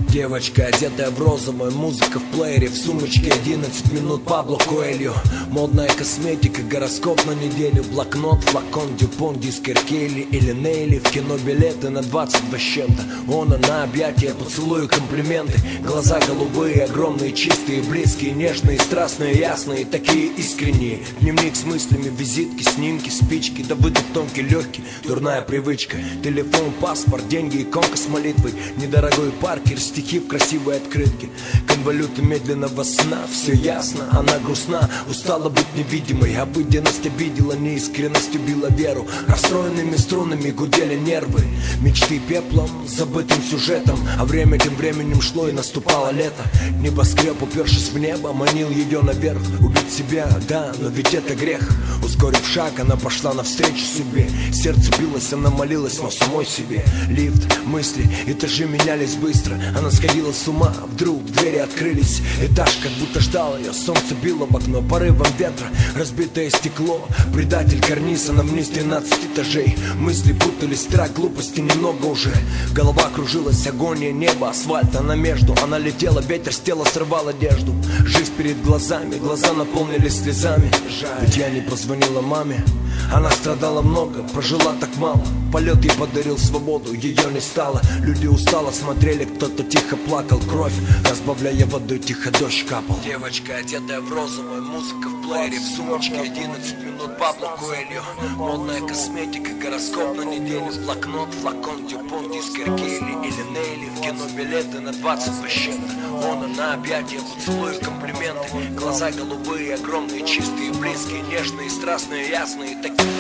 Девочка, одетая в розовое, музыка в плеере, в сумочке 11 минут Пабло Коэльо. Модная косметика, гороскоп на неделю, блокнот, флакон, дюпон, дискер Келли или Нейли. В кино билеты на 22 с чем-то. Он, она, объятия, поцелуи, комплименты. Глаза голубые, огромные, чистые, близкие, нежные, страстные, ясные, такие искренние. Дневник с мыслями, визитки, снимки, спички, да выдох тонкий, легкий, дурная привычка. Телефон, паспорт, деньги, иконка с молитвой, недорогой паркер, стихи в красивой открытке. Конволюты медленного сна, все ясно, она грустна, устала быть невидимой. Обыденность обидела, неискренность убила веру. Расстроенными струнами гудели нервы. Мечты пеплом, забытым сюжетом. А время тем временем шло и наступало лето. Небоскреб, упершись в небо, манил ее наверх. Убить себя, да, но ведь это грех. Ускорив шаг, она пошла навстречу судьбе. Сердце билось, она молилась, но самой себе. Лифт, мысли, этажи менялись быстро. Она сходила с ума, вдруг двери открылись. Этаж как будто ждал ее, солнце било в окно порывом ветра, разбитое стекло. Предатель карниз, она вниз 13 этажей. Мысли путались, страх, глупости немного уже. Голова кружилась, агония, небо, асфальт. Она между, она летела, ветер с тела срывал одежду. Жизнь перед глазами, глаза наполнились слезами. Ведь я не позвонила маме. Она страдала много, прожила так мало. Полет ей подарил свободу, ее не стало. Люди устало смотрели, кто-то тихо плакал. Кровь, разбавляя водой, тихо дождь капал. Девочка, одетая в розовое, музыка в плеере, в сумочке 11 минут Пабло Коэльо. Модная косметика, гороскоп на неделю, блокнот, флакон, дюпон, дискер Келли или Нейли. В кино билеты на 20 с чем-то. Он, она, объятия, поцелуи, комплименты. Глаза голубые, огромные, чистые, близкие, нежные, страстные, ясные, такие